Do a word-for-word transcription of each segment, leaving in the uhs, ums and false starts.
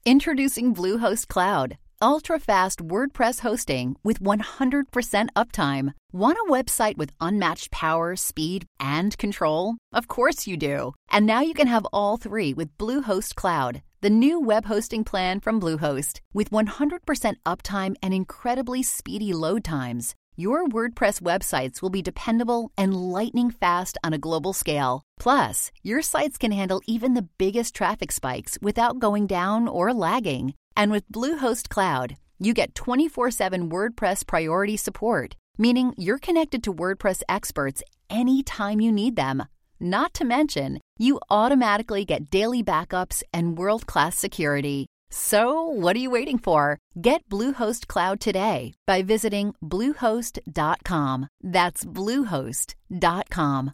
Introducing Bluehost Cloud, ultra-fast WordPress hosting with one hundred percent uptime. Want a website with unmatched power, speed, and control? Of course you do. And now you can have all three with Bluehost Cloud, the new web hosting plan from Bluehost. With one hundred percent uptime and incredibly speedy load times, your WordPress websites will be dependable and lightning fast on a global scale. Plus, your sites can handle even the biggest traffic spikes without going down or lagging. And with Bluehost Cloud, you get twenty-four seven WordPress priority support, meaning you're connected to WordPress experts anytime you need them. Not to mention, you automatically get daily backups and world-class security. So, what are you waiting for? Get Bluehost Cloud today by visiting bluehost dot com. That's bluehost dot com.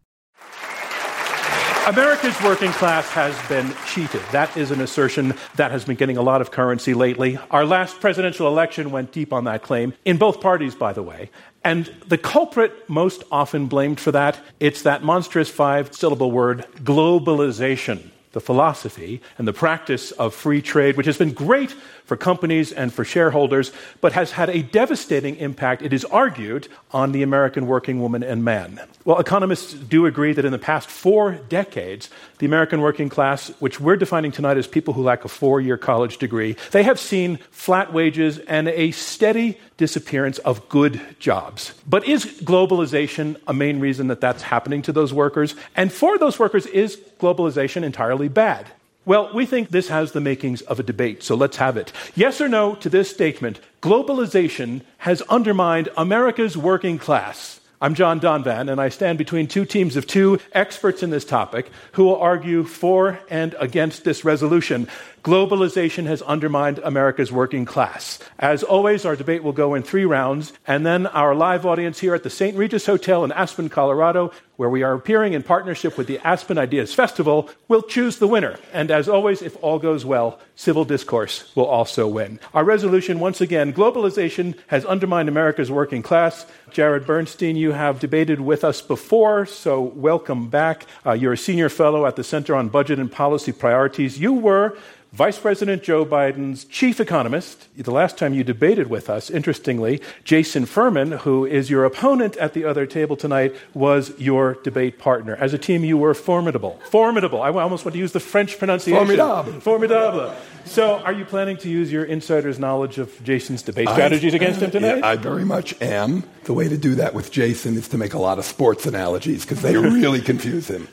America's working class has been cheated. That is an assertion that has been getting a lot of currency lately. Our last presidential election went deep on that claim, in both parties, by the way. And the culprit most often blamed for that, it's that monstrous five-syllable word, globalization. The philosophy and the practice of free trade, which has been great for companies and for shareholders, but has had a devastating impact, it is argued, on the American working woman and man. Well, economists do agree that in the past four decades, the American working class, which we're defining tonight as people who lack a four-year college degree, they have seen flat wages and a steady disappearance of good jobs. But is globalization a main reason that that's happening to those workers? And for those workers, is globalization entirely bad? Well, we think this has the makings of a debate, so let's have it. Yes or no to this statement, globalization has undermined America's working class. I'm John Donvan, and I stand between two teams of two experts in this topic who will argue for and against this resolution. Globalization has undermined America's working class. As always, our debate will go in three rounds, and then our live audience here at the Saint Regis Hotel in Aspen, Colorado, where we are appearing in partnership with the Aspen Ideas Festival, will choose the winner. And as always, if all goes well, civil discourse will also win. Our resolution, once again, globalization has undermined America's working class. Jared Bernstein, you have debated with us before, so welcome back. Uh, you're a senior fellow at the Center on Budget and Policy Priorities. You were Vice President Joe Biden's chief economist. The last time you debated with us, interestingly, Jason Furman, who is your opponent at the other table tonight, was your debate partner. As a team, you were formidable. Formidable. I almost want to use the French pronunciation. Formidable. Formidable. So are you planning to use your insider's knowledge of Jason's debate strategies I, against him tonight? Yeah, I very much am. The way to do that with Jason is to make a lot of sports analogies, because they really confuse him.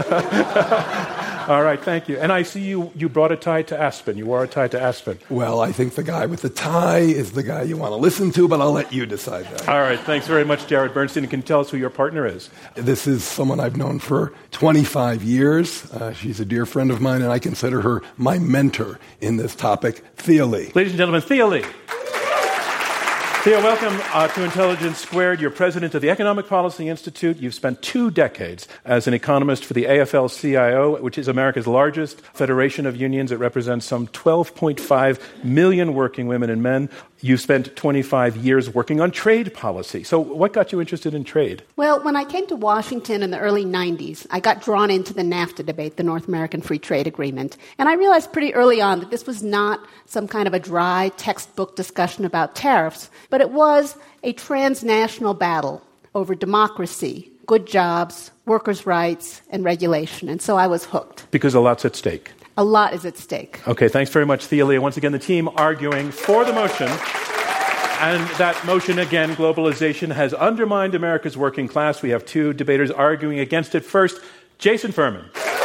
All right, thank you. And I see you, you brought a tie to Aspen. You wore a tie to Aspen. Well, I think the guy with the tie is the guy you want to listen to, but I'll let you decide that. All right, thanks very much, Jared Bernstein. Can you tell us who your partner is? This is someone I've known for twenty-five years. Uh, she's a dear friend of mine, and I consider her my mentor in this topic, Thea Lee. Ladies and gentlemen, Thea Lee. Thea, welcome uh, to Intelligence Squared. You're president of the Economic Policy Institute. You've spent two decades as an economist for the A F L C I O, which is America's largest federation of unions. It represents some twelve point five million working women and men. You've spent twenty-five years working on trade policy. So what got you interested in trade? Well, when I came to Washington in the early nineties, I got drawn into the NAFTA debate, the North American Free Trade Agreement. And I realized pretty early on that this was not some kind of a dry textbook discussion about tariffs, but it was a transnational battle over democracy, good jobs, workers' rights, and regulation. And so I was hooked. Because a lot's at stake. A lot is at stake. Okay, thanks very much, Thea Lee. Once again, the team arguing for the motion. And that motion, again, globalization has undermined America's working class. We have two debaters arguing against it. First, Jason Furman.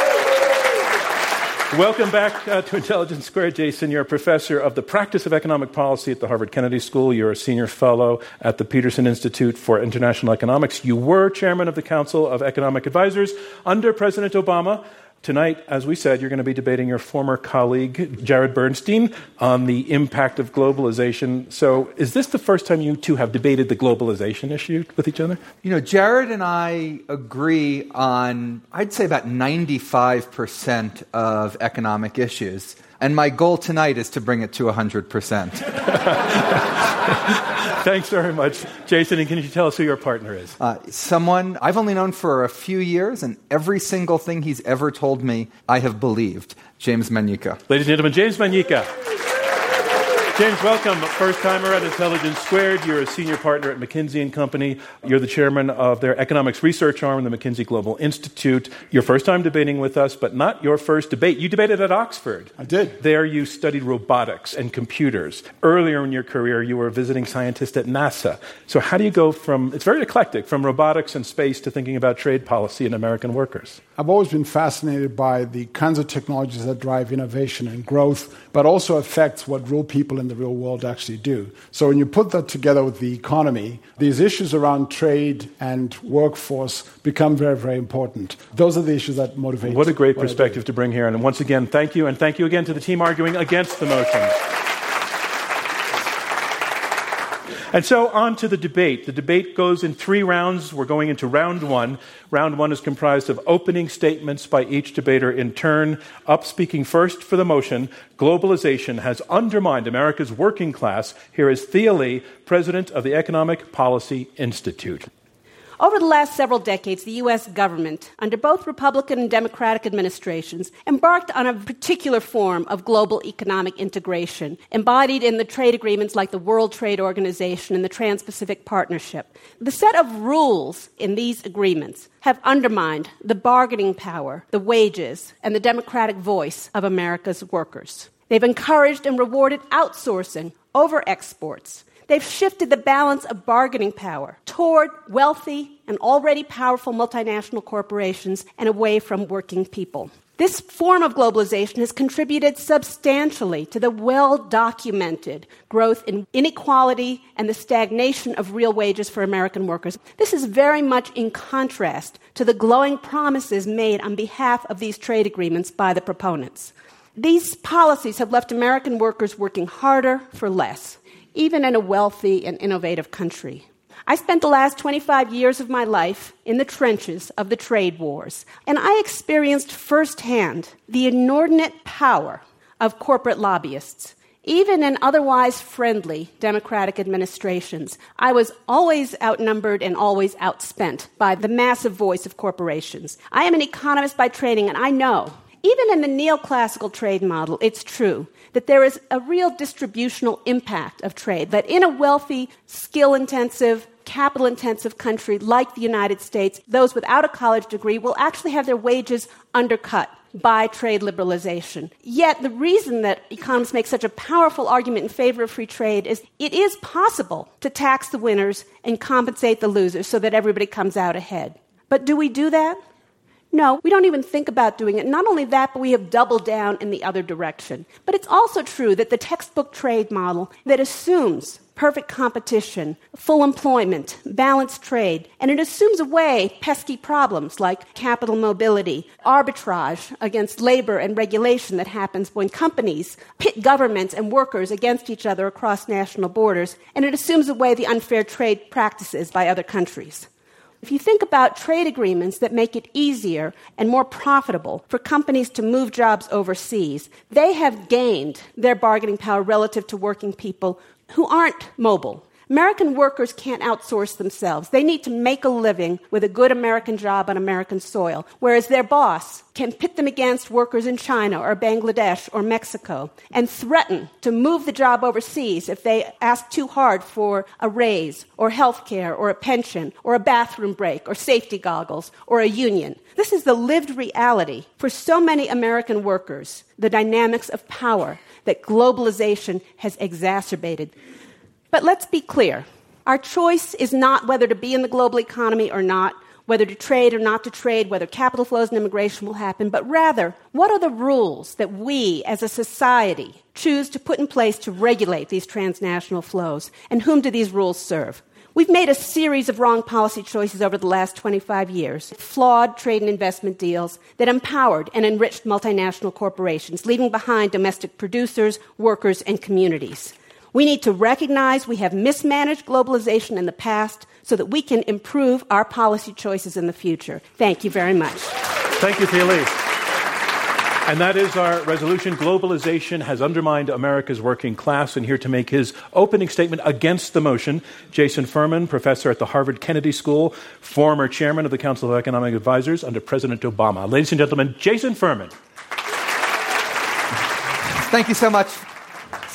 Welcome back uh, to Intelligence Squared, Jason. You're a professor of the practice of economic policy at the Harvard Kennedy School. You're a senior fellow at the Peterson Institute for International Economics. You were chairman of the Council of Economic Advisors under President Obama. Tonight, as we said, you're going to be debating your former colleague, Jared Bernstein, on the impact of globalization. So is this the first time you two have debated the globalization issue with each other? You know, Jared and I agree on, I'd say, about ninety-five percent of economic issues. And my goal tonight is to bring it to one hundred percent. Thanks very much. Jason, and can you tell us who your partner is? Uh, someone I've only known for a few years, and every single thing he's ever told me, I have believed. James Manyika. Ladies and gentlemen, James Manyika. James, welcome. First-timer at Intelligence Squared. You're a senior partner at McKinsey and Company. You're the chairman of their economics research arm, the McKinsey Global Institute. Your first time debating with us, but not your first debate. You debated at Oxford. I did. There you studied robotics and computers. Earlier in your career, you were a visiting scientist at NASA. So how do you go from, it's very eclectic, from robotics and space to thinking about trade policy and American workers? I've always been fascinated by the kinds of technologies that drive innovation and growth, but also affects what real people in the real world actually do. So when you put that together with the economy, these issues around trade and workforce become very, very important. Those are the issues that motivate. What a great perspective to bring here. And once again, thank you. And thank you again to the team arguing against the motion. And so on to the debate. The debate goes in three rounds. We're going into round one. Round one is comprised of opening statements by each debater in turn. Up speaking first for the motion, globalization has undermined America's working class. Here is Thea Lee, president of the Economic Policy Institute. Over the last several decades, the U S government, under both Republican and Democratic administrations, embarked on a particular form of global economic integration, embodied in the trade agreements like the World Trade Organization and the Trans-Pacific Partnership. The set of rules in these agreements have undermined the bargaining power, the wages, and the democratic voice of America's workers. They've encouraged and rewarded outsourcing over exports. They've shifted the balance of bargaining power toward wealthy and already powerful multinational corporations and away from working people. This form of globalization has contributed substantially to the well-documented growth in inequality and the stagnation of real wages for American workers. This is very much in contrast to the glowing promises made on behalf of these trade agreements by the proponents. These policies have left American workers working harder for less, even in a wealthy and innovative country. I spent the last twenty-five years of my life in the trenches of the trade wars, and I experienced firsthand the inordinate power of corporate lobbyists. Even in otherwise friendly Democratic administrations, I was always outnumbered and always outspent by the massive voice of corporations. I am an economist by training, and I know, even in the neoclassical trade model, it's true that there is a real distributional impact of trade, that in a wealthy, skill-intensive, capital-intensive country like the United States, those without a college degree will actually have their wages undercut by trade liberalization. Yet the reason that economists make such a powerful argument in favor of free trade is it is possible to tax the winners and compensate the losers so that everybody comes out ahead. But do we do that? No, we don't even think about doing it. Not only that, but we have doubled down in the other direction. But it's also true that the textbook trade model that assumes perfect competition, full employment, balanced trade, and it assumes away pesky problems like capital mobility, arbitrage against labor and regulation that happens when companies pit governments and workers against each other across national borders, and it assumes away the unfair trade practices by other countries. If you think about trade agreements that make it easier and more profitable for companies to move jobs overseas, they have gained their bargaining power relative to working people who aren't mobile. American workers can't outsource themselves. They need to make a living with a good American job on American soil, whereas their boss can pit them against workers in China or Bangladesh or Mexico and threaten to move the job overseas if they ask too hard for a raise or health care or a pension or a bathroom break or safety goggles or a union. This is the lived reality for so many American workers, the dynamics of power that globalization has exacerbated. But let's be clear. Our choice is not whether to be in the global economy or not, whether to trade or not to trade, whether capital flows and immigration will happen, but rather, what are the rules that we as a society choose to put in place to regulate these transnational flows, and whom do these rules serve? We've made a series of wrong policy choices over the last twenty-five years, flawed trade and investment deals that empowered and enriched multinational corporations, leaving behind domestic producers, workers, and communities. We need to recognize we have mismanaged globalization in the past so that we can improve our policy choices in the future. Thank you very much. Thank you, Thea Lee. And that is our resolution. Globalization has undermined America's working class. And here to make his opening statement against the motion, Jason Furman, professor at the Harvard Kennedy School, former chairman of the Council of Economic Advisors under President Obama. Ladies and gentlemen, Jason Furman. Thank you so much.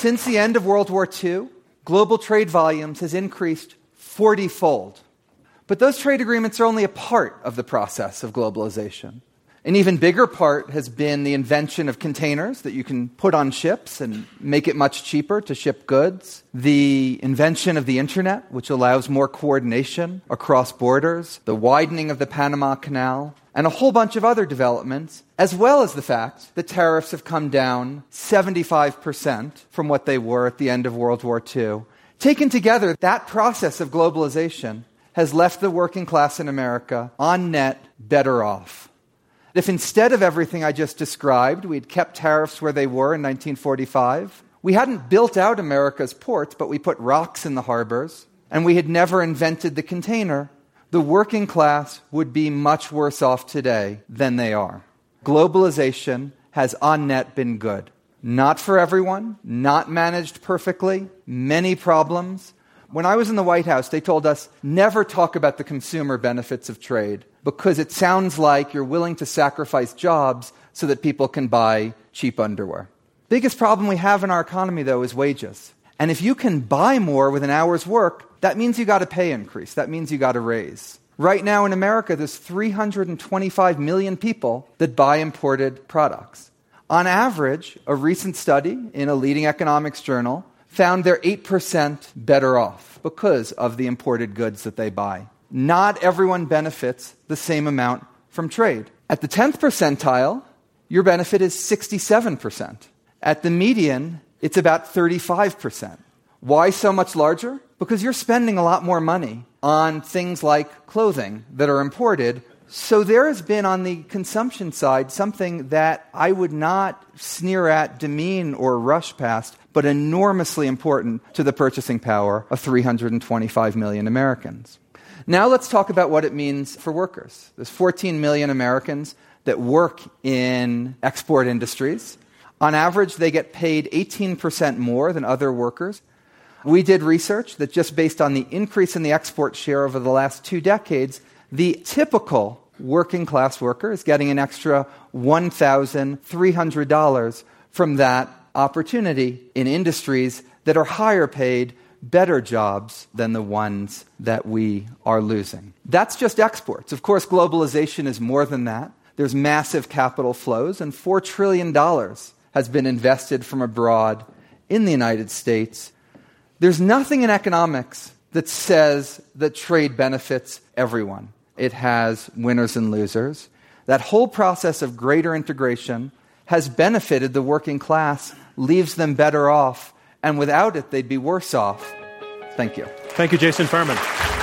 Since the end of World War Two, global trade volumes has increased forty-fold. But those trade agreements are only a part of the process of globalization. An even bigger part has been the invention of containers that you can put on ships and make it much cheaper to ship goods. The invention of the internet, which allows more coordination across borders. The widening of the Panama Canal. And a whole bunch of other developments, as well as the fact that tariffs have come down seventy-five percent from what they were at the end of World War Two. Taken together, that process of globalization has left the working class in America, on net, better off. If instead of everything I just described, we'd kept tariffs where they were in nineteen forty-five, we hadn't built out America's ports, but we put rocks in the harbors, and we had never invented the container, the working class would be much worse off today than they are. Globalization has on net been good. Not for everyone, not managed perfectly, many problems. When I was in the White House, they told us, never talk about the consumer benefits of trade, because it sounds like you're willing to sacrifice jobs so that people can buy cheap underwear. Biggest problem we have in our economy, though, is wages. And if you can buy more with an hour's work, that means you got a pay increase. That means you got a raise. Right now in America, there's three hundred twenty-five million people that buy imported products. On average, a recent study in a leading economics journal found they're eight percent better off because of the imported goods that they buy. Not everyone benefits the same amount from trade. At the tenth percentile, your benefit is sixty-seven percent. At the median, it's about thirty-five percent. Why so much larger? Because you're spending a lot more money on things like clothing that are imported. So there has been, on the consumption side, something that I would not sneer at, demean, or rush past, but enormously important to the purchasing power of three hundred twenty-five million Americans. Now let's talk about what it means for workers. There's fourteen million Americans that work in export industries. On average, they get paid eighteen percent more than other workers. We did research that just based on the increase in the export share over the last two decades, the typical working class worker is getting an extra one thousand three hundred dollars from that opportunity in industries that are higher paid, better jobs than the ones that we are losing. That's just exports. Of course, globalization is more than that. There's massive capital flows, and four trillion dollars has been invested from abroad in the United States. There's nothing in economics that says that trade benefits everyone. It has winners and losers. That whole process of greater integration has benefited the working class, leaves them better off, and without it, they'd be worse off. Thank you. Thank you, Jason Furman.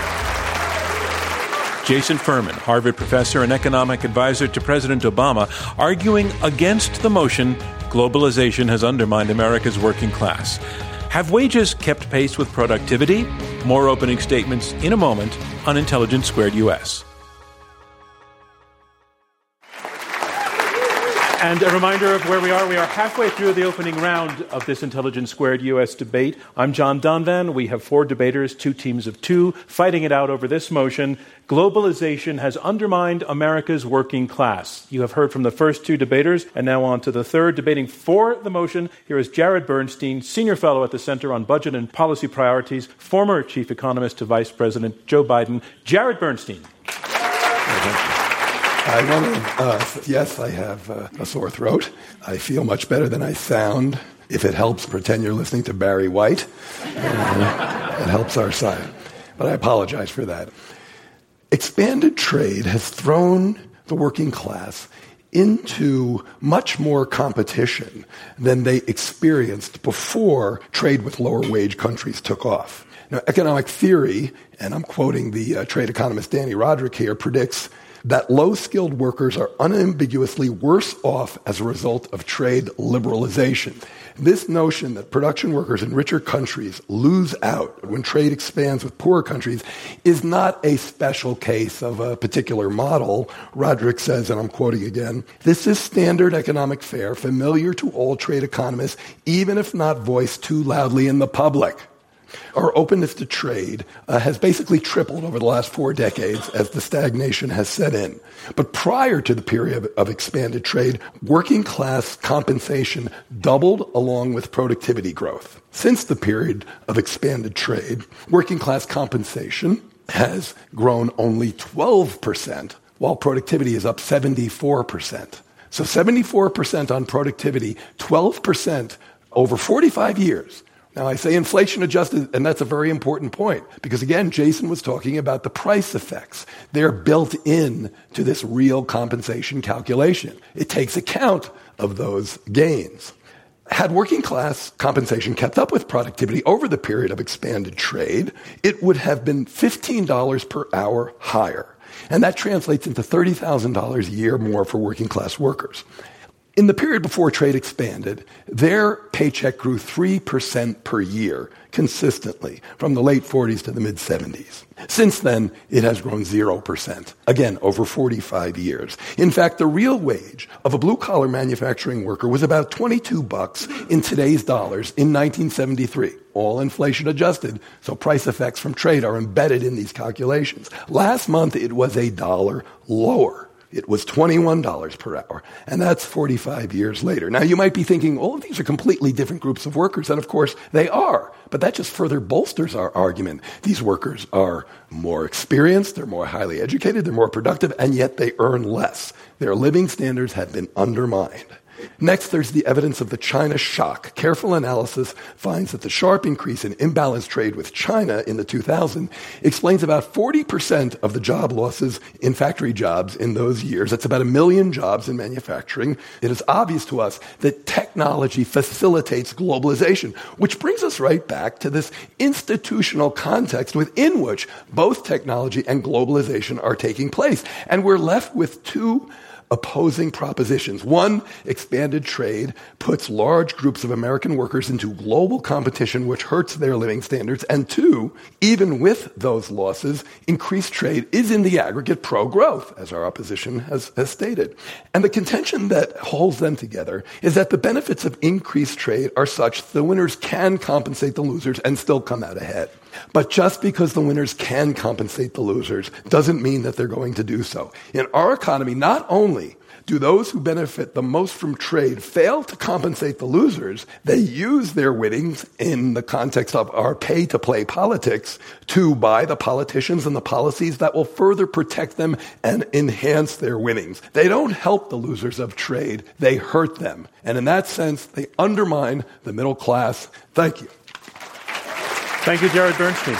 Jason Furman, Harvard professor and economic advisor to President Obama, arguing against the motion, globalization has undermined America's working class. Have wages kept pace with productivity? More opening statements in a moment on Intelligence Squared U S. And a reminder of where we are. We are halfway through the opening round of this Intelligence Squared U S debate. I'm John Donvan. We have four debaters, two teams of two, fighting it out over this motion. Globalization has undermined America's working class. You have heard from the first two debaters, and now on to the third. Debating for the motion, here is Jared Bernstein, Senior Fellow at the Center on Budget and Policy Priorities, former Chief Economist to Vice President Joe Biden. Jared Bernstein. I want to, uh, yes, I have uh, a sore throat. I feel much better than I sound. If it helps, pretend you're listening to Barry White. Uh, it helps our side. But I apologize for that. Expanded trade has thrown the working class into much more competition than they experienced before trade with lower wage countries took off. Now, economic theory, and I'm quoting the uh, trade economist Danny Roderick here, predicts that low-skilled workers are unambiguously worse off as a result of trade liberalization. This notion that production workers in richer countries lose out when trade expands with poorer countries is not a special case of a particular model. Roderick says, and I'm quoting again, "This is standard economic fare, familiar to all trade economists, even if not voiced too loudly in the public." Our openness to trade uh, has basically tripled over the last four decades as the stagnation has set in. But prior to the period of, of expanded trade, working class compensation doubled along with productivity growth. Since the period of expanded trade, working class compensation has grown only twelve percent, while productivity is up seventy-four percent. So seventy-four percent on productivity, twelve percent over forty-five years. Now, I say inflation adjusted, and that's a very important point, because again, Jason was talking about the price effects. They're built in to this real compensation calculation. It takes account of those gains. Had working class compensation kept up with productivity over the period of expanded trade, it would have been fifteen dollars per hour higher. And that translates into thirty thousand dollars a year more for working class workers. In the period before trade expanded, their paycheck grew three percent per year consistently from the late forties to the mid-seventies. Since then, it has grown zero percent, again, over forty-five years. In fact, the real wage of a blue-collar manufacturing worker was about twenty-two bucks in today's dollars in nineteen seventy-three, all inflation adjusted, so price effects from trade are embedded in these calculations. Last month, it was a dollar lower. It was twenty-one dollars per hour, and that's forty-five years later. Now, you might be thinking, all of these are completely different groups of workers, and of course, they are. But that just further bolsters our argument. These workers are more experienced, they're more highly educated, they're more productive, and yet they earn less. Their living standards have been undermined. Next, there's the evidence of the China shock. Careful analysis finds that the sharp increase in imbalanced trade with China in the two thousands explains about forty percent of the job losses in factory jobs in those years. That's about a million jobs in manufacturing. It is obvious to us that technology facilitates globalization, which brings us right back to this institutional context within which both technology and globalization are taking place. And we're left with two opposing propositions. One, expanded trade puts large groups of American workers into global competition, which hurts their living standards. And two, even with those losses, increased trade is in the aggregate pro-growth, as our opposition has, has stated. And the contention that holds them together is that the benefits of increased trade are such that the winners can compensate the losers and still come out ahead. But just because the winners can compensate the losers doesn't mean that they're going to do so. In our economy, not only do those who benefit the most from trade fail to compensate the losers, they use their winnings in the context of our pay-to-play politics to buy the politicians and the policies that will further protect them and enhance their winnings. They don't help the losers of trade, they hurt them. And in that sense, they undermine the middle class. Thank you. Thank you, Jared Bernstein.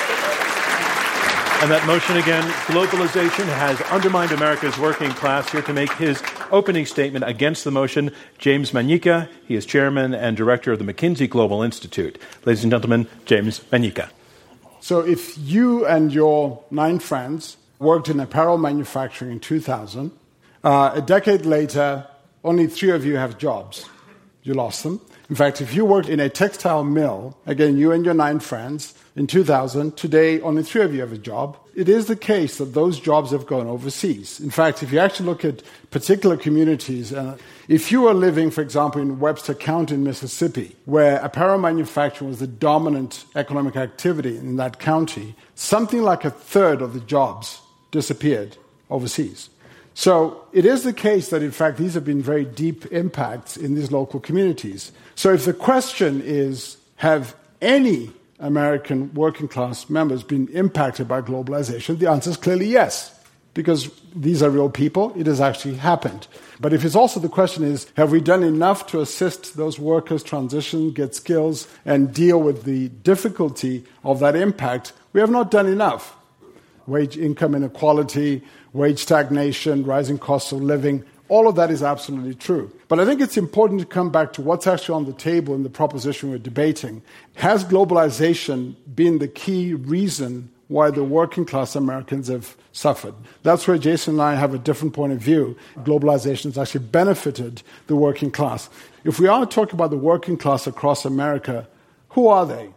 And that motion again, globalization has undermined America's working class. Here to make his opening statement against the motion, James Manyika. He is chairman and director of the McKinsey Global Institute. Ladies and gentlemen, James Manyika. So if you and your nine friends worked in apparel manufacturing in two thousand, uh, a decade later, only three of you have jobs. You lost them. In fact, if you worked in a textile mill, again, you and your nine friends, in two thousand, today only three of you have a job. It is the case that those jobs have gone overseas. In fact, if you actually look at particular communities, uh, if you were living, for example, in Webster County in Mississippi, where apparel manufacturing was the dominant economic activity in that county, something like a third of the jobs disappeared overseas. So it is the case that, in fact, these have been very deep impacts in these local communities. So if the question is, have any American working class members been impacted by globalization, the answer is clearly yes, because these are real people. It has actually happened. But if it's also the question is, have we done enough to assist those workers transition, get skills, and deal with the difficulty of that impact, we have not done enough. Wage income inequality, wage stagnation, rising costs of living, all of that is absolutely true. But I think it's important to come back to what's actually on the table in the proposition we're debating. Has globalization been the key reason why the working class Americans have suffered? That's where Jason and I have a different point of view. Globalization has actually benefited the working class. If we are talking about the working class across America, who are they?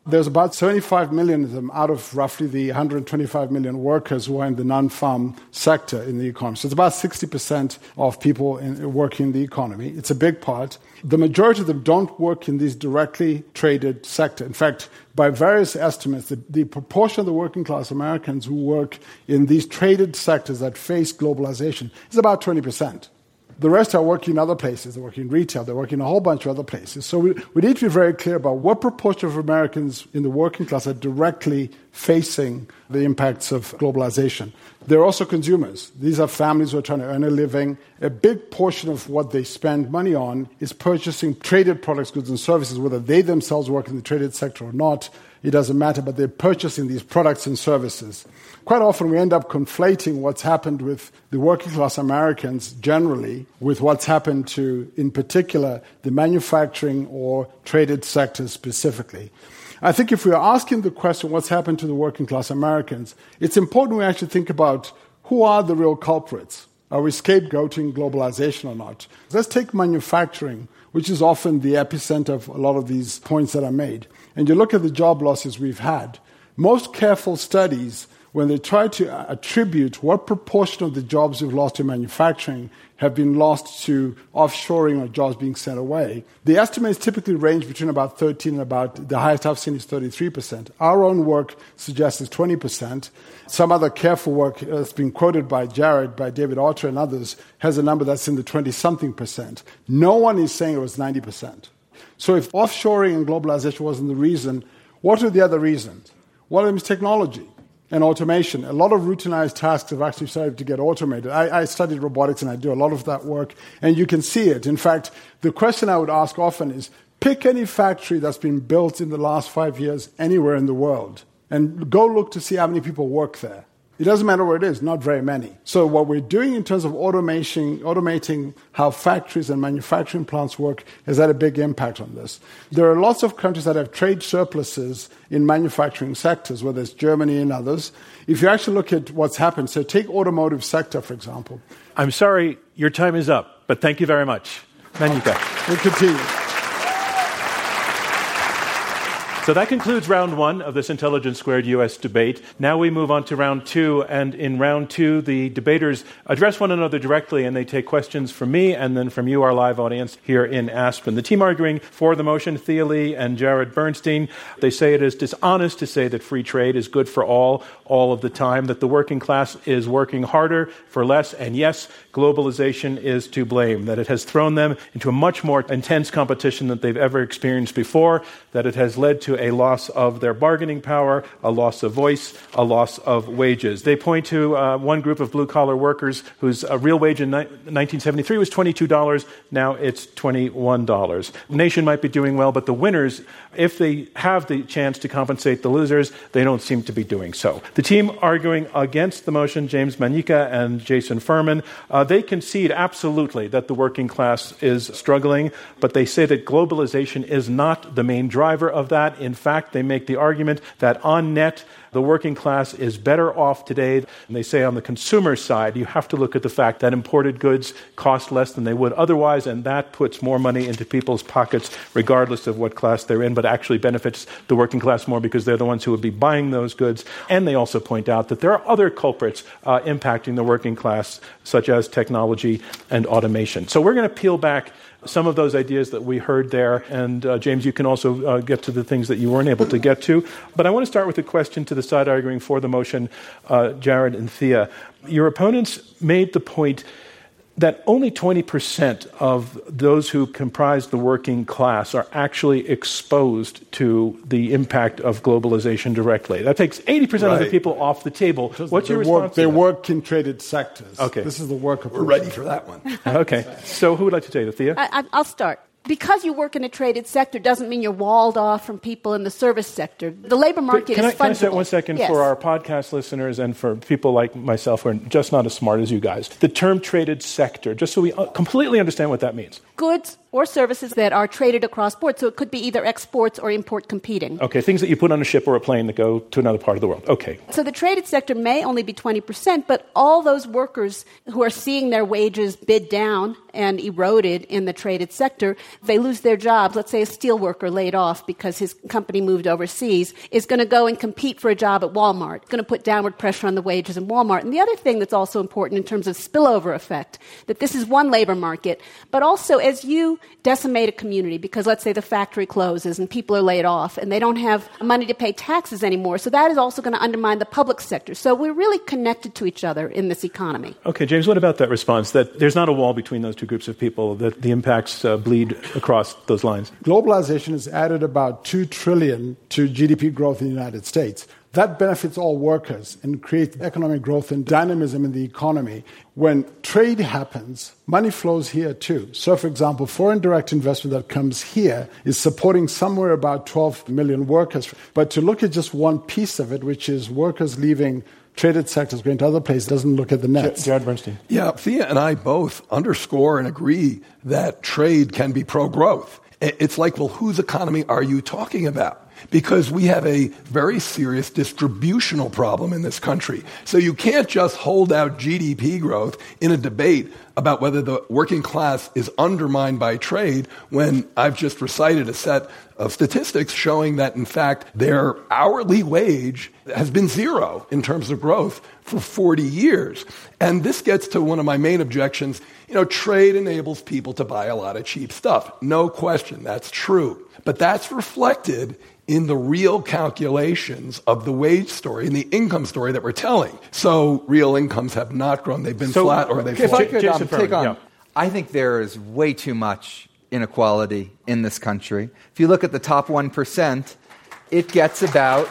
There's about seventy-five million of them out of roughly the one hundred twenty-five million workers who are in the non-farm sector in the economy. So it's about sixty percent of people in, working in the economy. It's a big part. The majority of them don't work in these directly traded sector. In fact, by various estimates, the, the proportion of the working class Americans who work in these traded sectors that face globalization is about twenty percent. The rest are working in other places. They're working in retail. They're working in a whole bunch of other places. So we, we need to be very clear about what proportion of Americans in the working class are directly facing the impacts of globalization. They're also consumers. These are families who are trying to earn a living. A big portion of what they spend money on is purchasing traded products, goods, and services, whether they themselves work in the traded sector or not. It doesn't matter, but they're purchasing these products and services. Quite often we end up conflating what's happened with the working class Americans generally with what's happened to, in particular, the manufacturing or traded sectors specifically. I think if we are asking the question, what's happened to the working class Americans, it's important we actually think about who are the real culprits. Are we scapegoating globalization or not? Let's take manufacturing, which is often the epicenter of a lot of these points that are made. And you look at the job losses we've had. Most careful studies, when they try to attribute what proportion of the jobs we've lost to manufacturing have been lost to offshoring or jobs being sent away, the estimates typically range between about thirteen and about, the highest I've seen is thirty-three percent. Our own work suggests it's twenty percent. Some other careful work that's been quoted by Jared, by David Otter and others, has a number that's in the twenty-something percent. No one is saying it was ninety percent. So if offshoring and globalization wasn't the reason, what are the other reasons? One of them is technology and automation. A lot of routinized tasks have actually started to get automated. I, I studied robotics and I do a lot of that work, and you can see it. In fact, the question I would ask often is, pick any factory that's been built in the last five years anywhere in the world, and go look to see how many people work there. It doesn't matter where it is, not very many. So what we're doing in terms of automation, automating how factories and manufacturing plants work has had a big impact on this. There are lots of countries that have trade surpluses in manufacturing sectors, whether it's Germany and others. If you actually look at what's happened, so take automotive sector, for example. I'm sorry, your time is up, but thank you very much. Manyika. We'll continue. So that concludes round one of this Intelligence Squared U S debate. Now we move on to round two, and in round two, the debaters address one another directly, and they take questions from me and then from you, our live audience, here in Aspen. The team arguing for the motion, Thea Lee and Jared Bernstein, they say it is dishonest to say that free trade is good for all, all of the time, that the working class is working harder for less, and yes, globalization is to blame, that it has thrown them into a much more intense competition than they've ever experienced before, that it has led to a loss of their bargaining power, a loss of voice, a loss of wages. They point to uh, one group of blue-collar workers whose uh, real wage in ni- nineteen seventy-three was twenty-two dollars. Now it's twenty-one dollars. The nation might be doing well, but the winners, if they have the chance to compensate the losers, they don't seem to be doing so. The team arguing against the motion, James Manyika and Jason Furman, uh, they concede absolutely that the working class is struggling, but they say that globalization is not the main driver of that. In fact, they make the argument that on net, the working class is better off today. And they say on the consumer side, you have to look at the fact that imported goods cost less than they would otherwise, and that puts more money into people's pockets regardless of what class they're in, but actually benefits the working class more because they're the ones who would be buying those goods. And they also point out that there are other culprits uh, impacting the working class, such as technology and automation. So we're going to peel back some of those ideas that we heard there. And uh, James, you can also uh, get to the things that you weren't able to get to. But I want to start with a question to the side arguing for the motion, uh, Jared and Thea. Your opponents made the point that only twenty percent of those who comprise the working class are actually exposed to the impact of globalization directly. That takes eighty percent right. of the people off the table. What's they your response work, to They that? work in traded sectors. Okay. This is the work of... We're ready for that one. Okay. So who would like to take it, Thea? I, I'll start. Because you work in a traded sector doesn't mean you're walled off from people in the service sector. The labor market can is I, fungible. Can I say one second yes. for our podcast listeners and for people like myself who are just not as smart as you guys? The term traded sector, just so we completely understand what that means. Goods, or services that are traded across borders. So it could be either exports or import competing. Okay, things that you put on a ship or a plane that go to another part of the world. Okay. So the traded sector may only be twenty percent, but all those workers who are seeing their wages bid down and eroded in the traded sector, they lose their jobs. Let's say a steel worker laid off because his company moved overseas is going to go and compete for a job at Walmart, going to put downward pressure on the wages in Walmart. And the other thing that's also important in terms of spillover effect, that this is one labor market, but also as you decimate a community, because let's say the factory closes and people are laid off and they don't have money to pay taxes anymore, so that is also going to undermine the public sector. So we're really connected to each other in this economy. Okay, James, what about that response, that there's not a wall between those two groups of people, that the impacts uh, bleed across those lines? Globalization has added about two trillion dollars to G D P growth in the United States. That benefits all workers and creates economic growth and dynamism in the economy. When trade happens, money flows here too. So, for example, foreign direct investment that comes here is supporting somewhere about twelve million workers. But to look at just one piece of it, which is workers leaving traded sectors going to other places, doesn't look at the nets. Jared Bernstein. Yeah, Thea and I both underscore and agree that trade can be pro-growth. It's like, well, whose economy are you talking about? Because we have a very serious distributional problem in this country. So you can't just hold out G D P growth in a debate about whether the working class is undermined by trade when I've just recited a set of statistics showing that, in fact, their hourly wage has been zero in terms of growth for forty years. And this gets to one of my main objections. You know, trade enables people to buy a lot of cheap stuff. No question, that's true. But that's reflected in the real calculations of the wage story and the income story that we're telling. So real incomes have not grown. They've been so, flat or they've if fallen. I could um, take on, yeah. I think there is way too much inequality in this country. If you look at the top one percent, it gets about,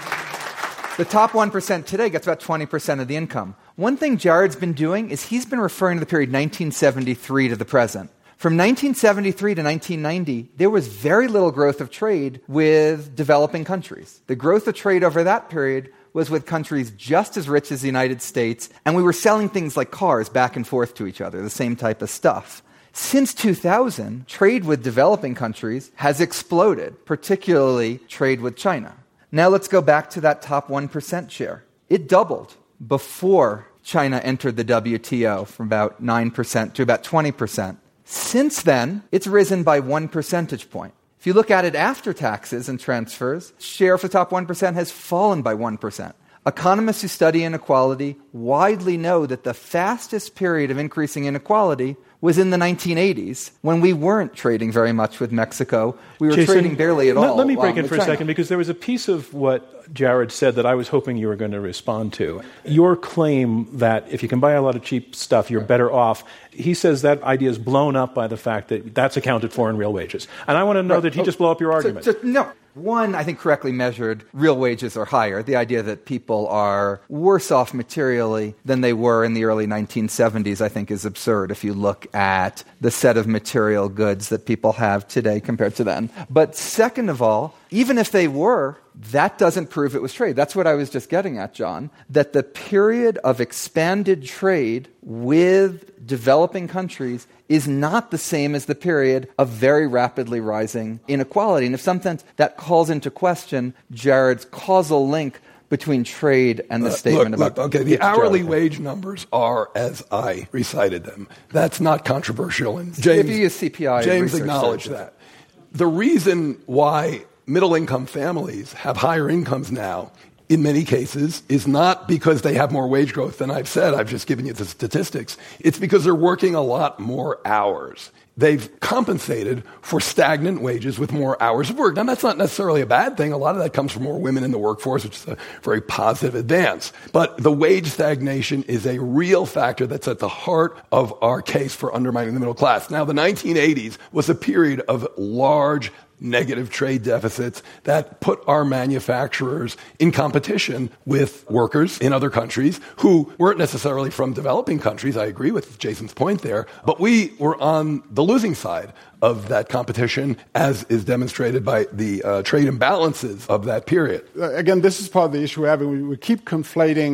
the top one percent today gets about twenty percent of the income. One thing Jared's been doing is he's been referring to the period nineteen seventy-three to the present. From nineteen seventy-three to nineteen ninety, there was very little growth of trade with developing countries. The growth of trade over that period was with countries just as rich as the United States, and we were selling things like cars back and forth to each other, the same type of stuff. Since two thousand, trade with developing countries has exploded, particularly trade with China. Now let's go back to that top one percent share. It doubled before China entered the W T O from about nine percent to about twenty percent. Since then, it's risen by one percentage point. If you look at it after taxes and transfers, share of the top one percent has fallen by one percent. Economists who study inequality widely know that the fastest period of increasing inequality was in the nineteen eighties, when we weren't trading very much with Mexico. We were Jason, trading barely at let, all. Let me break um, in for China. a second, because there was a piece of what Jared said that I was hoping you were going to respond to. Your claim that if you can buy a lot of cheap stuff, you're better off, he says that idea is blown up by the fact that that's accounted for in real wages. And I want to know, right. Did he oh, just blow up your argument? So, so, no. One, I think correctly measured, real wages are higher. The idea that people are worse off materially than they were in the early nineteen seventies, I think, is absurd if you look at the set of material goods that people have today compared to then. But second of all, even if they were, that doesn't prove it was trade. That's what I was just getting at, John, that the period of expanded trade with developing countries is not the same as the period of very rapidly rising inequality. And in some sense, that calls into question Jared's causal link between trade and the uh, statement look, about... Look, okay, the hourly Jared. wage numbers are as I recited them. That's not controversial. And James, if you use C P I, James acknowledged that. The reason why middle-income families have higher incomes now, in many cases, is not because they have more wage growth than I've said. I've just given you the statistics. It's because they're working a lot more hours. They've compensated for stagnant wages with more hours of work. Now, that's not necessarily a bad thing. A lot of that comes from more women in the workforce, which is a very positive advance. But the wage stagnation is a real factor that's at the heart of our case for undermining the middle class. Now, the nineteen eighties was a period of large negative trade deficits that put our manufacturers in competition with workers in other countries who weren't necessarily from developing countries. I agree with Jason's point there. But we were on the losing side of that competition, as is demonstrated by the uh, trade imbalances of that period. Again, this is part of the issue we're having. We, we keep conflating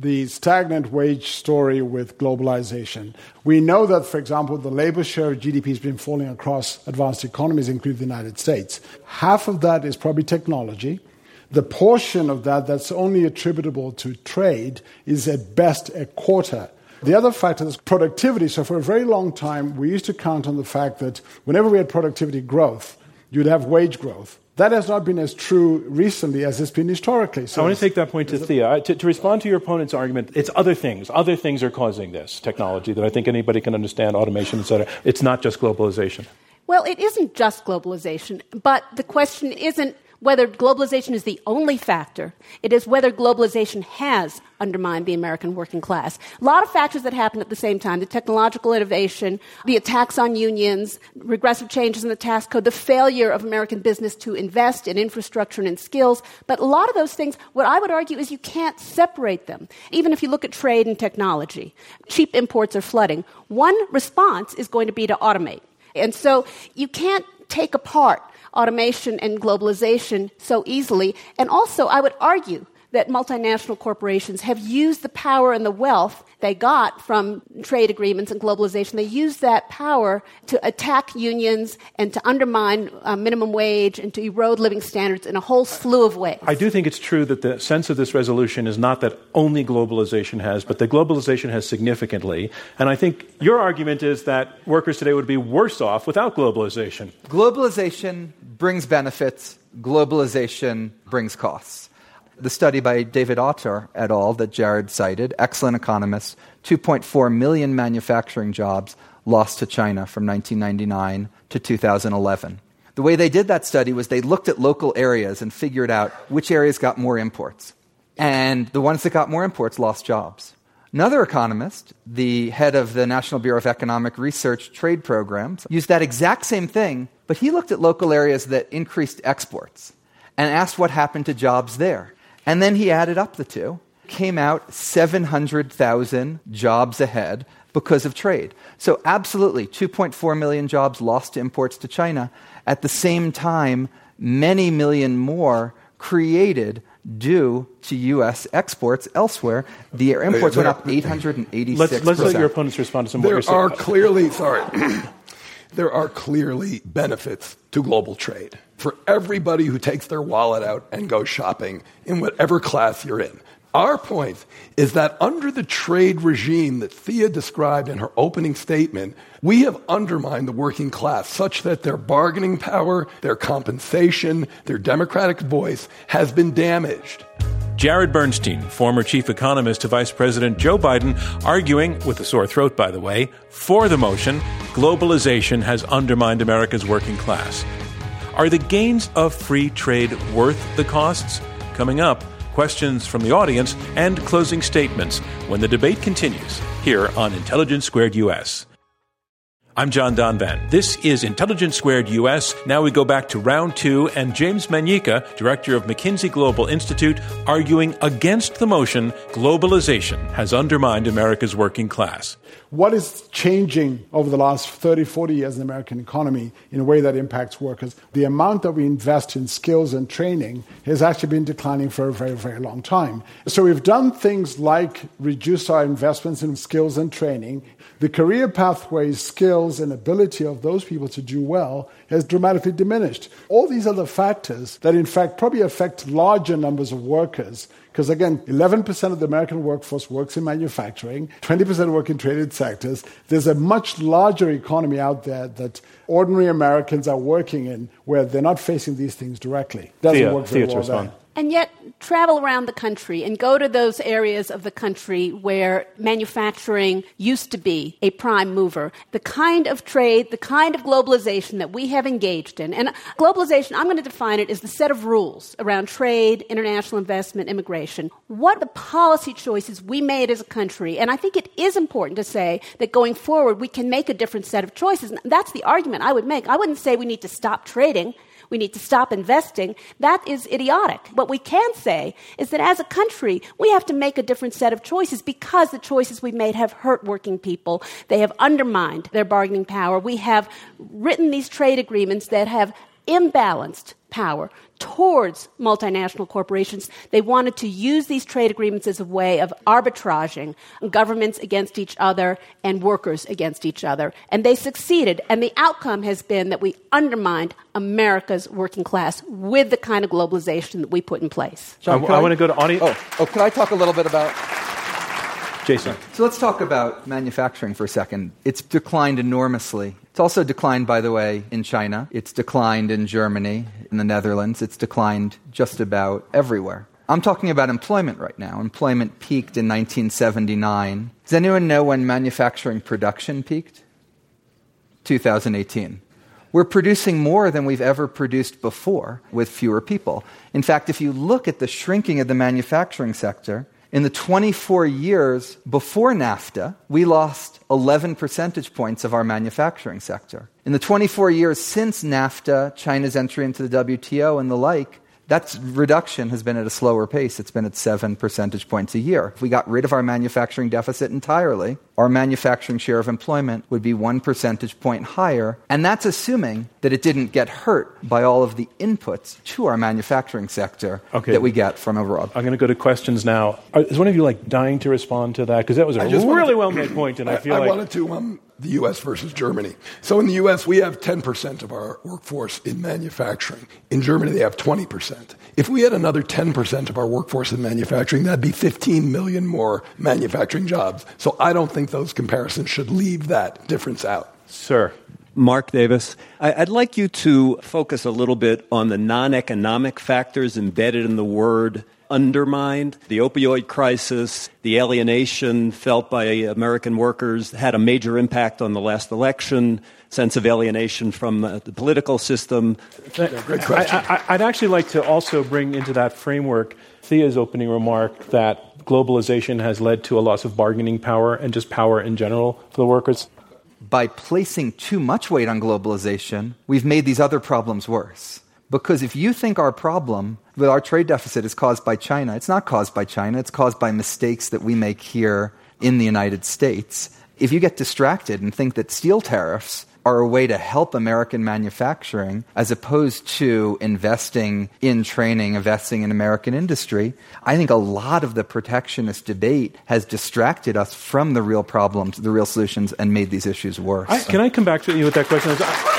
the stagnant wage story with globalization. We know that, for example, the labor share of G D P has been falling across advanced economies, including the United States. Half of that is probably technology. The portion of that that's only attributable to trade is at best a quarter. The other factor is productivity. So for a very long time, we used to count on the fact that whenever we had productivity growth, you'd have wage growth. That has not been as true recently as it's been historically. So I want to take that point to Thea. To, to respond to your opponent's argument, it's other things. Other things are causing this technology that I think anybody can understand, automation, et cetera. It's not just globalization. Well, it isn't just globalization, but the question isn't whether globalization is the only factor. It is whether globalization has undermined the American working class. A lot of factors that happen at the same time: the technological innovation, the attacks on unions, regressive changes in the tax code, the failure of American business to invest in infrastructure and in skills. But a lot of those things, what I would argue is you can't separate them. Even if you look at trade and technology, cheap imports are flooding. One response is going to be to automate. And so you can't take apart automation and globalization so easily. And also, I would argue that multinational corporations have used the power and the wealth they got from trade agreements and globalization. They used that power to attack unions and to undermine uh, minimum wage and to erode living standards in a whole slew of ways. I do think it's true that the sense of this resolution is not that only globalization has, but that globalization has significantly. And I think your argument is that workers today would be worse off without globalization. Globalization brings benefits. Globalization brings costs. The study by David Autor et al. That Jared cited, excellent economists, two point four million manufacturing jobs lost to China from nineteen ninety-nine to two thousand eleven. The way they did that study was they looked at local areas and figured out which areas got more imports. And the ones that got more imports lost jobs. Another economist, the head of the National Bureau of Economic Research trade programs, used that exact same thing, but he looked at local areas that increased exports and asked what happened to jobs there. And then he added up the two, came out seven hundred thousand jobs ahead because of trade. So absolutely, two point four million jobs lost to imports to China. At the same time, many million more created due to U S exports elsewhere. The imports went up eight hundred eighty-six percent. Let's, let's let your opponents respond to some of what you're saying. There are clearly, sorry, there are clearly benefits to global trade for everybody who takes their wallet out and goes shopping in whatever class you're in. Our point is that under the trade regime that Thea described in her opening statement, we have undermined the working class such that their bargaining power, their compensation, their democratic voice has been damaged. Jared Bernstein, former chief economist to Vice President Joe Biden, arguing, with a sore throat by the way, for the motion, globalization has undermined America's working class. Are the gains of free trade worth the costs? Coming up, questions from the audience and closing statements when the debate continues here on Intelligence Squared U S. I'm John Donvan. This is Intelligence Squared U S. Now we go back to round two and James Manyika, director of McKinsey Global Institute, arguing against the motion, globalization has undermined America's working class. What is changing over the last thirty, forty years in the American economy in a way that impacts workers? The amount that we invest in skills and training has actually been declining for a very, very long time. So we've done things like reduce our investments in skills and training. The career pathways, skills, and ability of those people to do well has dramatically diminished. All these other factors that, in fact, probably affect larger numbers of workers, because, again, eleven percent of the American workforce works in manufacturing, twenty percent work in traded sectors. There's a much larger economy out there that ordinary Americans are working in where they're not facing these things directly. Doesn't Thea, work very Thea, well respond. there. And yet, travel around the country and go to those areas of the country where manufacturing used to be a prime mover. The kind of trade, the kind of globalization that we have engaged in. And globalization, I'm going to define it as the set of rules around trade, international investment, immigration. What are the policy choices we made as a country? And I think it is important to say that going forward, we can make a different set of choices. And that's the argument I would make. I wouldn't say we need to stop trading. We need to stop investing. That is idiotic. What we can say is that as a country, we have to make a different set of choices because the choices we've made have hurt working people. They have undermined their bargaining power. We have written these trade agreements that have imbalanced power towards multinational corporations. They wanted to use these trade agreements as a way of arbitraging governments against each other and workers against each other. And they succeeded. And the outcome has been that we undermined America's working class with the kind of globalization that we put in place. John, I, I, I want to go to audience. Oh, oh, can I talk a little bit about... Jason. So let's talk about manufacturing for a second. It's declined enormously. It's also declined, by the way, in China. It's declined in Germany, in the Netherlands. It's declined just about everywhere. I'm talking about employment right now. Employment peaked in nineteen seventy-nine. Does anyone know when manufacturing production peaked? two thousand eighteen. We're producing more than we've ever produced before with fewer people. In fact, if you look at the shrinking of the manufacturing sector, in the twenty-four years before NAFTA, we lost eleven percentage points of our manufacturing sector. In the twenty-four years since NAFTA, China's entry into the W T O and the like, that reduction has been at a slower pace. It's been at seven percentage points a year. If we got rid of our manufacturing deficit entirely, our manufacturing share of employment would be one percentage point higher, and that's assuming that it didn't get hurt by all of the inputs to our manufacturing sector okay. that we get from abroad. I'm going to go to questions now. Is one of you like dying to respond to that? Because that was a really well-made point, and I, I feel I like... I wanted to... Um, the U S versus Germany. So in the U S, we have ten percent of our workforce in manufacturing. In Germany, they have twenty percent. If we had another ten percent of our workforce in manufacturing, that'd be fifteen million more manufacturing jobs. So I don't think those comparisons should leave that difference out. Sir. Mark Davis, I'd like you to focus a little bit on the non-economic factors embedded in the word undermined. The opioid crisis, the alienation felt by American workers had a major impact on the last election, sense of alienation from the political system. Yeah, great question. I, I, I'd actually like to also bring into that framework Thea's opening remark that globalization has led to a loss of bargaining power and just power in general for the workers. By placing too much weight on globalization, we've made these other problems worse. Because if you think our problem with our trade deficit is caused by China, it's not caused by China. It's caused by mistakes that we make here in the United States. If you get distracted and think that steel tariffs are a way to help American manufacturing as opposed to investing in training, investing in American industry, I think a lot of the protectionist debate has distracted us from the real problems, the real solutions, and made these issues worse. I, can I come back to you with that question?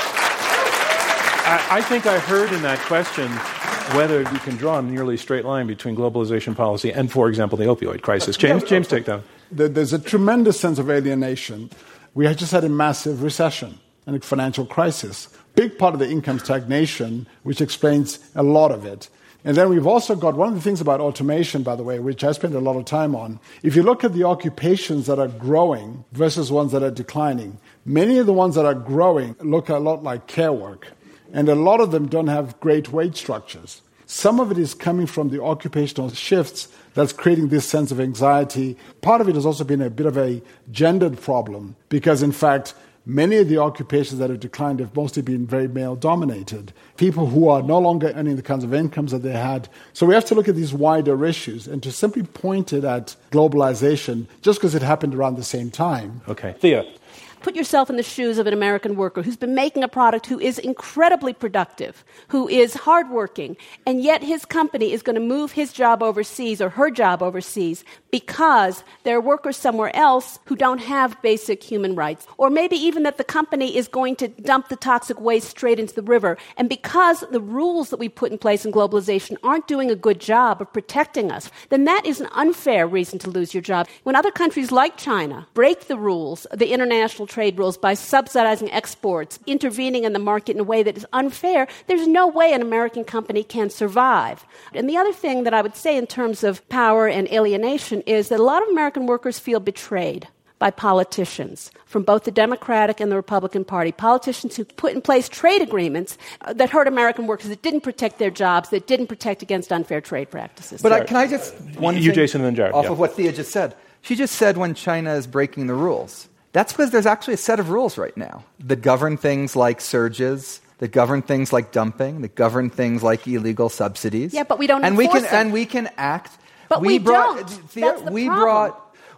I, I think I heard in that question whether you can draw a nearly straight line between globalization policy and, for example, the opioid crisis. James, James, take that. There's a tremendous sense of alienation. We had just had a massive recession and a financial crisis. Big part of the income stagnation, which explains a lot of it. And then we've also got one of the things about automation, by the way, which I spend a lot of time on. If you look at the occupations that are growing versus ones that are declining, many of the ones that are growing look a lot like care work. And a lot of them don't have great wage structures. Some of it is coming from the occupational shifts that's creating this sense of anxiety. Part of it has also been a bit of a gendered problem because, in fact, many of the occupations that have declined have mostly been very male-dominated. People who are no longer earning the kinds of incomes that they had. So we have to look at these wider issues and to simply point it at globalization just because it happened around the same time. Okay. Thea. Put yourself in the shoes of an American worker who's been making a product who is incredibly productive, who is hardworking, and yet his company is going to move his job overseas or her job overseas because there are workers somewhere else who don't have basic human rights. Or maybe even that the company is going to dump the toxic waste straight into the river. And because the rules that we put in place in globalization aren't doing a good job of protecting us, then that is an unfair reason to lose your job. When other countries like China break the rules, the international trade rules, by subsidizing exports, intervening in the market in a way that is unfair, there's no way an American company can survive. And the other thing that I would say in terms of power and alienation is that a lot of American workers feel betrayed by politicians from both the Democratic and the Republican Party, politicians who put in place trade agreements that hurt American workers, that didn't protect their jobs, that didn't protect against unfair trade practices. But I, can I just... One you, thing Jason, and then Jared. Off yeah. of what Thea just said. She just said when China is breaking the rules. That's because there's actually a set of rules right now that govern things like surges, that govern things like dumping, that govern things like illegal subsidies. Yeah, but we don't and we enforce can them. And we can act... But we, we brought, don't. Thea, That's the we problem. brought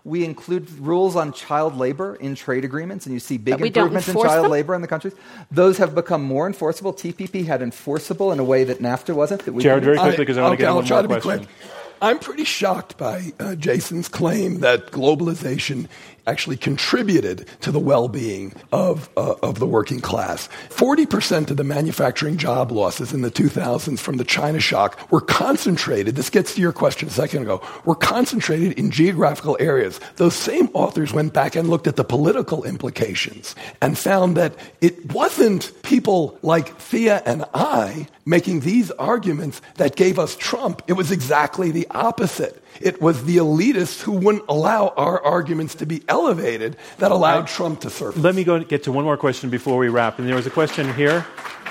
We include rules on child labor in trade agreements, and you see big But we don't improvements in enforce child them? labor in the countries. Those have become more enforceable. T P P had enforceable in a way that NAFTA wasn't. That we Jared, very I- quickly, because I, want to okay, get I'll one try more to be question. quick. I'm pretty shocked by uh, Jason's claim that globalization actually contributed to the well-being of uh, of the working class. forty percent of the manufacturing job losses in the two thousands from the China shock were concentrated, this gets to your question a second ago, were concentrated in geographical areas. Those same authors went back and looked at the political implications and found that it wasn't people like Thea and I making these arguments that gave us Trump. It was exactly the opposite. It was the elitists who wouldn't allow our arguments to be elevated that allowed right. Trump to surface. Let me go and get to one more question before we wrap. And there was a question here.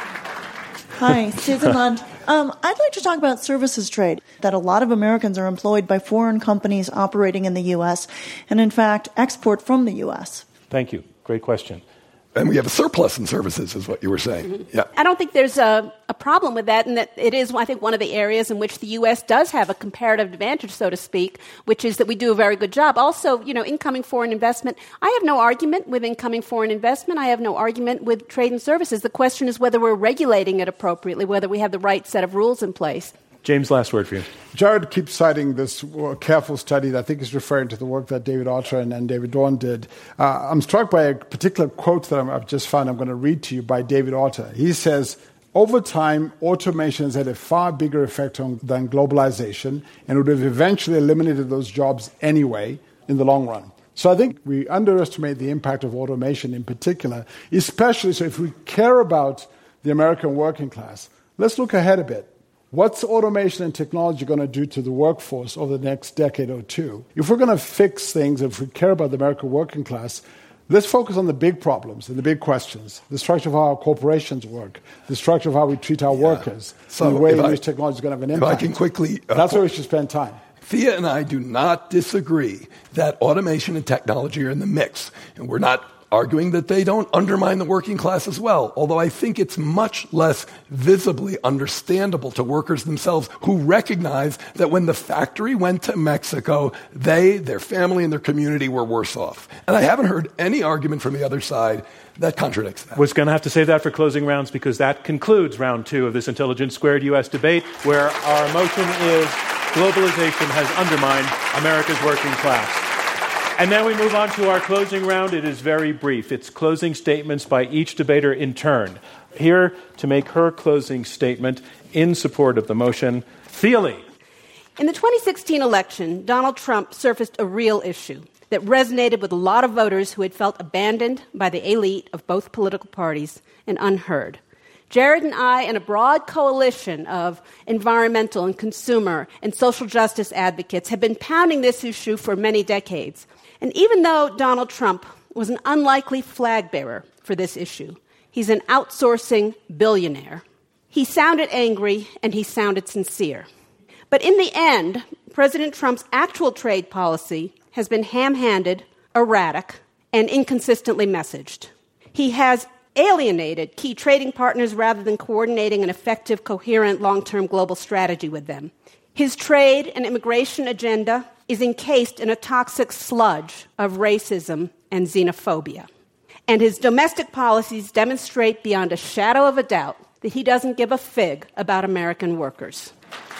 Hi, Susan Lund. Um, I'd like to talk about services trade, that a lot of Americans are employed by foreign companies operating in the U S and, in fact, export from the U S. Thank you. Great question. And we have a surplus in services, is what you were saying. Mm-hmm. Yeah. I don't think there's a, a problem with that, and that it is, I think, one of the areas in which the U S does have a comparative advantage, so to speak, which is that we do a very good job. Also, you know, incoming foreign investment. I have no argument with incoming foreign investment. I have no argument with trade and services. The question is whether we're regulating it appropriately, whether we have the right set of rules in place. James, last word for you. Jared keeps citing this careful study that I think is referring to the work that David Otter and, and David Dorn did. Uh, I'm struck by a particular quote that I'm, I've just found I'm going to read to you by David Otter. He says, over time, automation has had a far bigger effect on, than globalization and would have eventually eliminated those jobs anyway in the long run. So I think we underestimate the impact of automation in particular, especially so if we care about the American working class. Let's look ahead a bit. What's automation and technology going to do to the workforce over the next decade or two? If we're going to fix things, if we care about the American working class, let's focus on the big problems and the big questions. The structure of how our corporations work, the structure of how we treat our yeah. workers, so and the way in I, which technology is going to have an if impact. I can quickly... Uh, That's where we should spend time. Thea and I do not disagree that automation and technology are in the mix, and we're not arguing that they don't undermine the working class as well, although I think it's much less visibly understandable to workers themselves who recognize that when the factory went to Mexico, they, their family, and their community were worse off. And I haven't heard any argument from the other side that contradicts that. We're going to have to save that for closing rounds because that concludes round two of this Intelligence Squared U S debate, where our motion is globalization has undermined America's working class. And now we move on to our closing round. It is very brief. It's closing statements by each debater in turn. Here to make her closing statement in support of the motion, Thea Lee. In the twenty sixteen election, Donald Trump surfaced a real issue that resonated with a lot of voters who had felt abandoned by the elite of both political parties and unheard. Jared and I and a broad coalition of environmental and consumer and social justice advocates have been pounding this issue for many decades. And even though Donald Trump was an unlikely flag bearer for this issue, he's an outsourcing billionaire. He sounded angry and he sounded sincere. But in the end, President Trump's actual trade policy has been ham-handed, erratic, and inconsistently messaged. He has alienated key trading partners rather than coordinating an effective, coherent, long-term global strategy with them. His trade and immigration agenda is encased in a toxic sludge of racism and xenophobia. And his domestic policies demonstrate beyond a shadow of a doubt that he doesn't give a fig about American workers.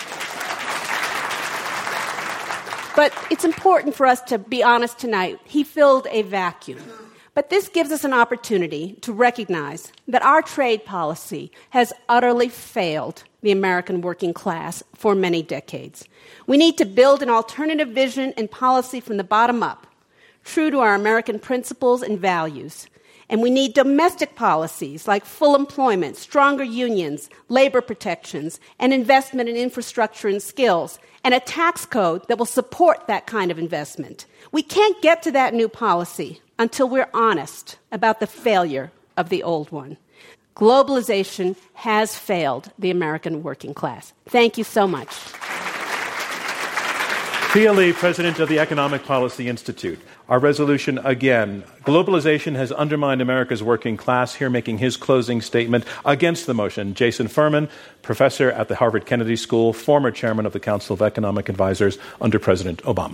But it's important for us to be honest tonight. He filled a vacuum. But this gives us an opportunity to recognize that our trade policy has utterly failed the American working class for many decades. We need to build an alternative vision and policy from the bottom up, true to our American principles and values. And we need domestic policies like full employment, stronger unions, labor protections, and investment in infrastructure and skills, and a tax code that will support that kind of investment. We can't get to that new policy until we're honest about the failure of the old one. Globalization has failed the American working class. Thank you so much. Thea Lee, president of the Economic Policy Institute. Our resolution again, globalization has undermined America's working class. Here making his closing statement against the motion, Jason Furman, professor at the Harvard Kennedy School, former chairman of the Council of Economic Advisors under President Obama.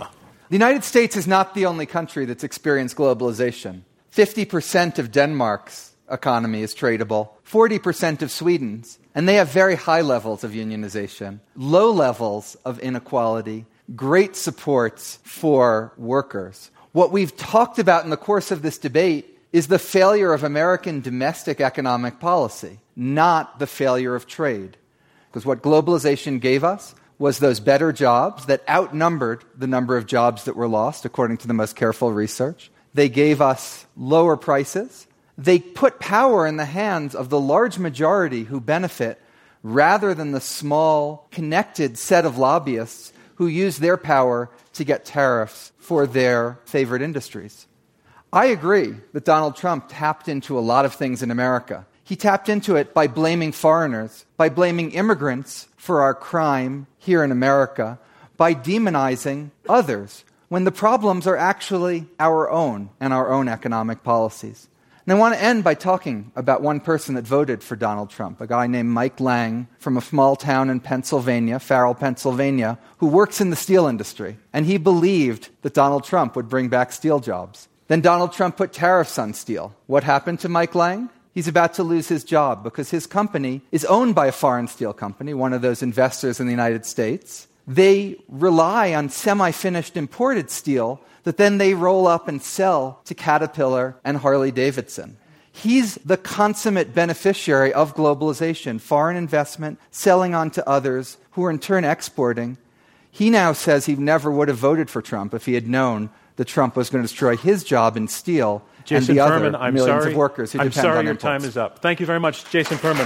The United States is not the only country that's experienced globalization. fifty percent of Denmark's economy is tradable, forty percent of Sweden's, and they have very high levels of unionization, low levels of inequality, great supports for workers. What we've talked about in the course of this debate is the failure of American domestic economic policy, not the failure of trade. Because what globalization gave us was those better jobs that outnumbered the number of jobs that were lost, according to the most careful research. They gave us lower prices. They put power in the hands of the large majority who benefit rather than the small, connected set of lobbyists who use their power to get tariffs for their favorite industries. I agree that Donald Trump tapped into a lot of things in America. He tapped into it by blaming foreigners, by blaming immigrants for our crime here in America, by demonizing others, when the problems are actually our own and our own economic policies. And I want to end by talking about one person that voted for Donald Trump, a guy named Mike Lang from a small town in Pennsylvania, Farrell, Pennsylvania, who works in the steel industry. And he believed that Donald Trump would bring back steel jobs. Then Donald Trump put tariffs on steel. What happened to Mike Lang? He's about to lose his job because his company is owned by a foreign steel company, one of those investors in the United States. They rely on semi-finished imported steel that then they roll up and sell to Caterpillar and Harley-Davidson. He's the consummate beneficiary of globalization, foreign investment, selling on to others who are in turn exporting. He now says he never would have voted for Trump if he had known that Trump was going to destroy his job in steel Jason and the Furman, other I'm millions sorry. of workers who I'm depend sorry on your imports. time is up. Thank you very much, Jason Furman.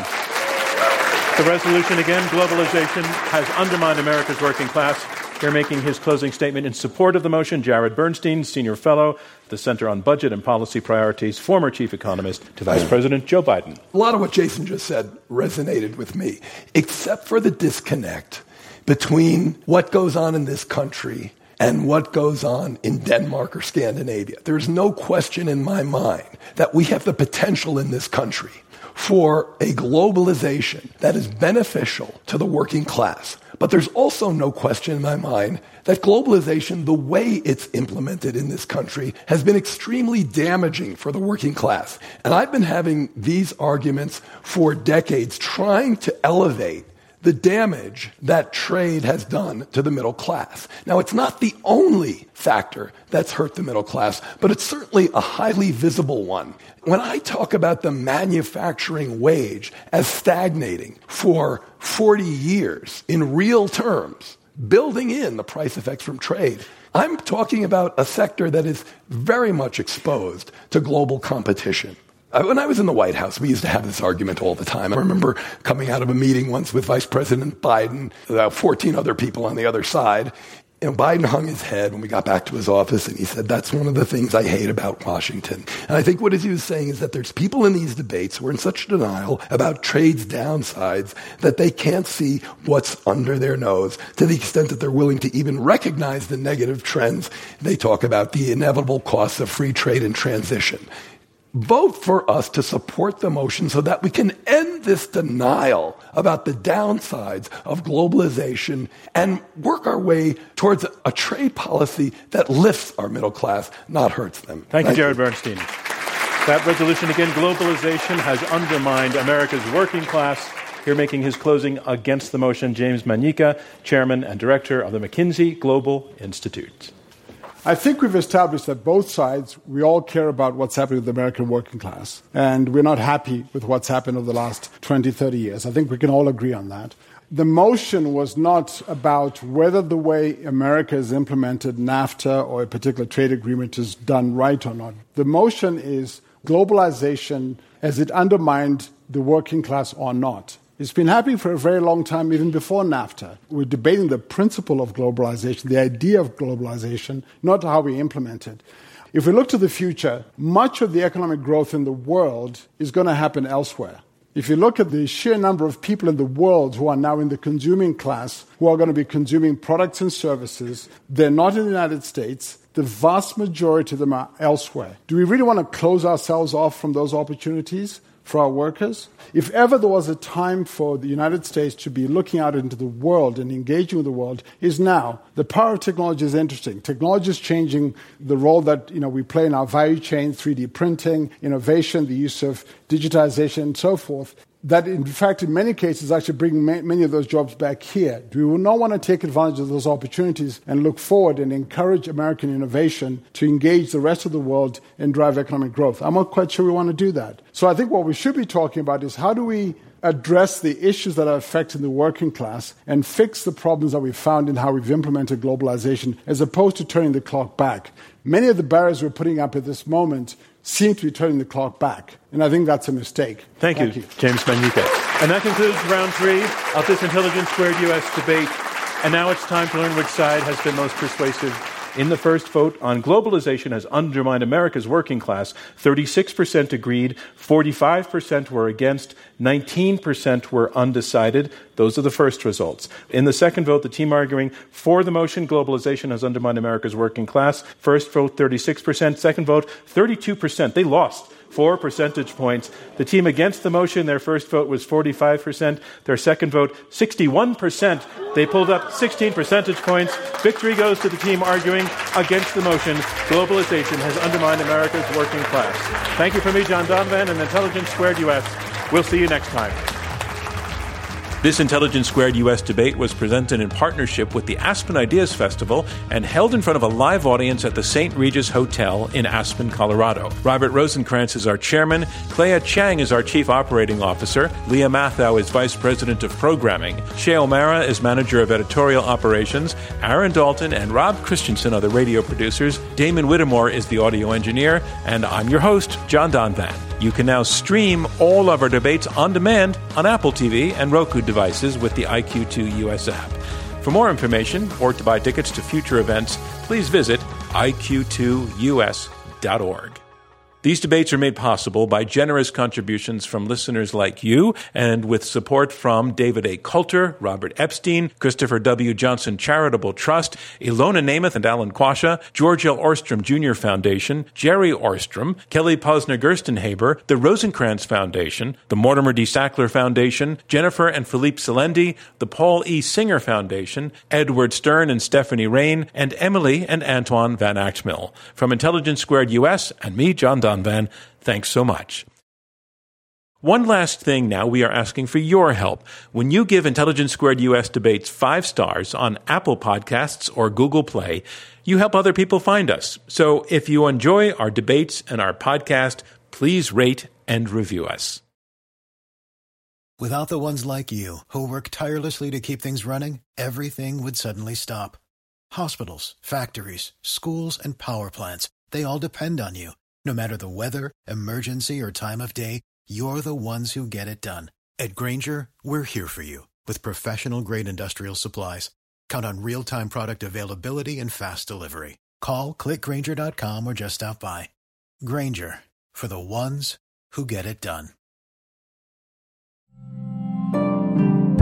The resolution again, globalization has undermined America's working class. Here making his closing statement in support of the motion, Jared Bernstein, Senior Fellow at the Center on Budget and Policy Priorities, former Chief Economist to Vice President Joe Biden. A lot of what Jason just said resonated with me, except for the disconnect between what goes on in this country and what goes on in Denmark or Scandinavia. There's no question in my mind that we have the potential in this country for a globalization that is beneficial to the working class. But there's also no question in my mind that globalization, the way it's implemented in this country, has been extremely damaging for the working class. And I've been having these arguments for decades, trying to elevate the damage that trade has done to the middle class. Now, it's not the only factor that's hurt the middle class, but it's certainly a highly visible one. When I talk about the manufacturing wage as stagnating for forty years in real terms, building in the price effects from trade, I'm talking about a sector that is very much exposed to global competition. When I was in the White House, we used to have this argument all the time. I remember coming out of a meeting once with Vice President Biden, about fourteen other people on the other side. You know, Biden hung his head when we got back to his office, and he said, that's one of the things I hate about Washington. And I think what he was saying is that there's people in these debates who are in such denial about trade's downsides that they can't see what's under their nose, to the extent that they're willing to even recognize the negative trends. They talk about the inevitable costs of free trade and transition. Vote for us to support the motion so that we can end this denial about the downsides of globalization and work our way towards a, a trade policy that lifts our middle class, not hurts them. Thank, Thank you, Jared you. Bernstein. That resolution again, globalization has undermined America's working class. Here making his closing against the motion, James Manyika, Chairman and Director of the McKinsey Global Institute. I think we've established that both sides, we all care about what's happening with the American working class. And we're not happy with what's happened over the last twenty, thirty years. I think we can all agree on that. The motion was not about whether the way America has implemented NAFTA or a particular trade agreement is done right or not. The motion is globalization, has it undermined the working class or not? It's been happening for a very long time, even before NAFTA. We're debating the principle of globalization, the idea of globalization, not how we implement it. If we look to the future, much of the economic growth in the world is going to happen elsewhere. If you look at the sheer number of people in the world who are now in the consuming class, who are going to be consuming products and services, they're not in the United States. The vast majority of them are elsewhere. Do we really want to close ourselves off from those opportunities? for our workers. If ever there was a time for the United States to be looking out into the world and engaging with the world, is now. The power of technology is interesting. Technology is changing the role that you know we play in our value chain, three D printing, innovation, the use of digitization, and so forth. That, in fact, in many cases, actually bring ma- many of those jobs back here. We will not want to take advantage of those opportunities and look forward and encourage American innovation to engage the rest of the world and drive economic growth. I'm not quite sure we want to do that. So I think what we should be talking about is how do we address the issues that are affecting the working class and fix the problems that we've found in how we've implemented globalization, as opposed to turning the clock back. Many of the barriers we're putting up at this moment seem to be turning the clock back. And I think that's a mistake. Thank, Thank you, you, James Manyika. And that concludes round three of this Intelligence Squared U S debate. And now it's time to learn which side has been most persuasive. In the first vote on globalization has undermined America's working class, thirty-six percent agreed, forty-five percent were against, nineteen percent were undecided. Those are the first results. In the second vote, the team arguing for the motion, globalization has undermined America's working class, first vote, thirty-six percent, second vote, thirty-two percent. They lost four percentage points. The team against the motion, their first vote was forty-five percent. Their second vote, sixty-one percent. They pulled up sixteen percentage points. Victory goes to the team arguing against the motion. Globalization has undermined America's working class. Thank you from me, John Donvan, and Intelligence Squared U S. We'll see you next time. This Intelligence Squared U S debate was presented in partnership with the Aspen Ideas Festival and held in front of a live audience at the Saint Regis Hotel in Aspen, Colorado. Robert Rosenkrantz is our chairman, Clea Chang is our chief operating officer, Leah Mathau is vice president of programming, Shea O'Mara is manager of editorial operations, Aaron Dalton and Rob Christensen are the radio producers, Damon Whittemore is the audio engineer, and I'm your host, John Donvan. You can now stream all of our debates on demand on Apple T V and Roku devices with the I Q two U S app. For more information or to buy tickets to future events, please visit I Q two U S dot org. These debates are made possible by generous contributions from listeners like you and with support from David A. Coulter, Robert Epstein, Christopher W. Johnson Charitable Trust, Ilona Namath and Alan Quasha, George L. Orstrom Junior Foundation, Jerry Orstrom, Kelly Posner Gerstenhaber, the Rosenkrantz Foundation, the Mortimer D. Sackler Foundation, Jennifer and Philippe Selendi, the Paul E. Singer Foundation, Edward Stern and Stephanie Rain, and Emily and Antoine Van Axmill. From Intelligence Squared U S and me, John Donvan, Van, thanks so much. One last thing now, we are asking for your help. When you give Intelligence Squared U S debates five stars on Apple Podcasts or Google Play, you help other people find us. So if you enjoy our debates and our podcast, please rate and review us. Without the ones like you, who work tirelessly to keep things running, everything would suddenly stop. Hospitals, factories, schools, and power plants, they all depend on you. No matter the weather, emergency, or time of day, you're the ones who get it done. At Grainger, we're here for you with professional-grade industrial supplies. Count on real-time product availability and fast delivery. Call, click Grainger dot com, or just stop by. Grainger, for the ones who get it done.